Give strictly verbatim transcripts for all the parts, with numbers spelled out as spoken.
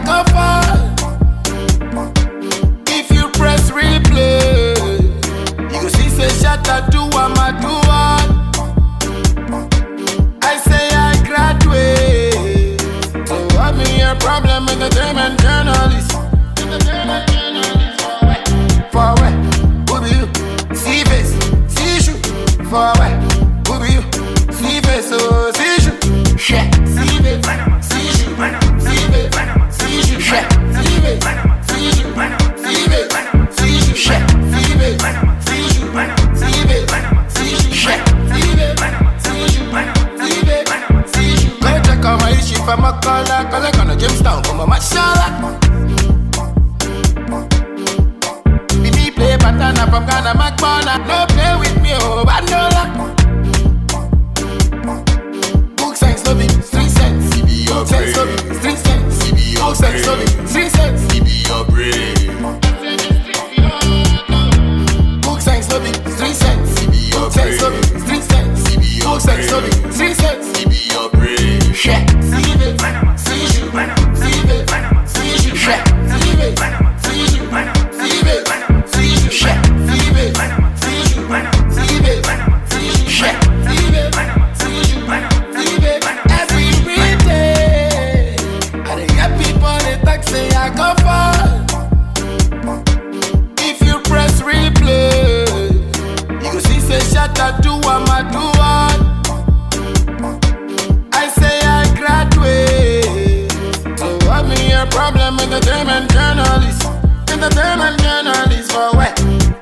go far. If you press replay, you go see say shut I do what I do one. I say I graduate. So what me your problem? Entertainment journalist. Entertainment journalist. For where? Who be you? See face, see issue. For where? Who be you? See face, oh see issue. Shit, see face, see issue. See face, see issue. Shit, see face, see issue. See face, see issue. Shit, see face, see issue. See face, see issue. Shit, see face, see issue. See face, see issue. Go check out my issue for my color, cause I gonna Jamestown for my mashallah. Be me play Batana from Ghana, McBona. No play with me, oh Bandola. Book science no be three cents. Book science no be three cents. Book science no be three cents. Book science no be three cents. Book science no be three cents. Book science no be three cents. Shit, see it, see issue, see it, see issue, shit, see it, see issue, see it, see issue, shit, see it, see issue, see it, see issue, shit, see it, see issue, see it. Every day, I dey get people they talk say I go far. If you press replay, you go see say shut I do what I do one. I say I graduate. So what me your problem? Entertainment journalist. Entertainment journalist for where?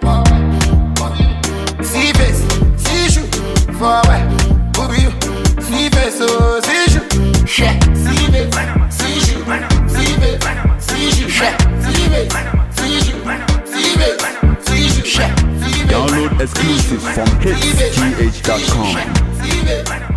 See face, see issue. For where? Who be you? See face, oh see issue. Shit, see face, see issue. See face, see issue. Shit, see face, see issue. See face, see issue. Shit, see face. Download exclusives from hits g h dot com.